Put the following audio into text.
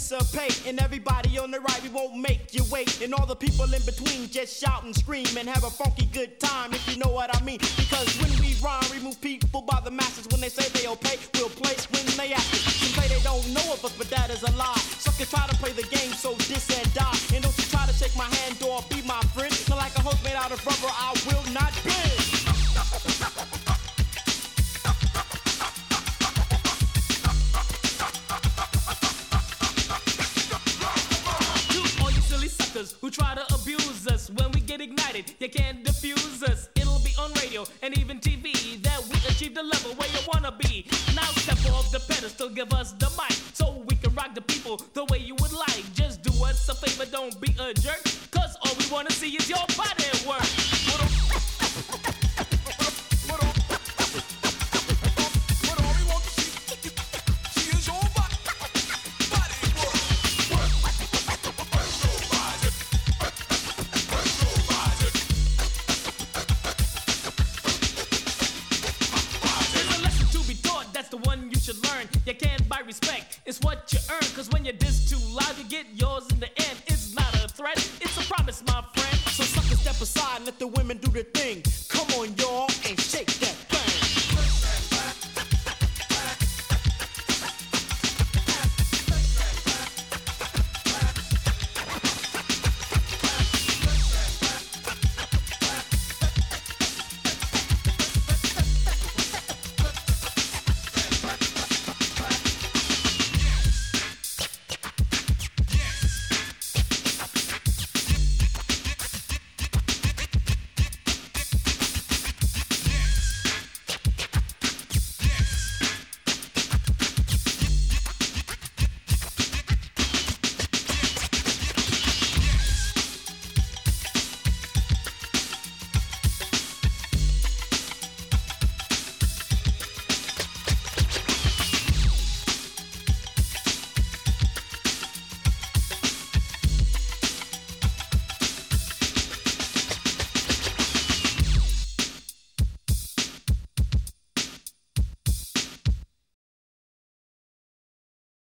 participate. And everybody on the right, we won't make you wait. And all the people in between just shout and scream and have a funky good time, if you know what I mean. Because when we rhyme, we move people by the masses. When they say they'll pay, we'll play when they ask us. Some say they don't know of us, but that is a lie. Suckers try to play the game, so diss and die. And don't you try to shake my hand or be my friend. Not like a host made out of rubber, I will not bend. Who try to abuse us when we get ignited, you can't defuse us. It'll be on radio and even TV that we achieve the level where you wanna be. Now step off the pedestal, give us the mic so we can rock the people the way you would like. Just do us a favor, don't be a jerk, cause all we wanna see is your body work. You can't buy respect, it's what you earn. Cause when you diss too loud, you get yours in the end. It's not a threat, it's a promise, my friend. So suckers step aside and let the women do their thing. Come on,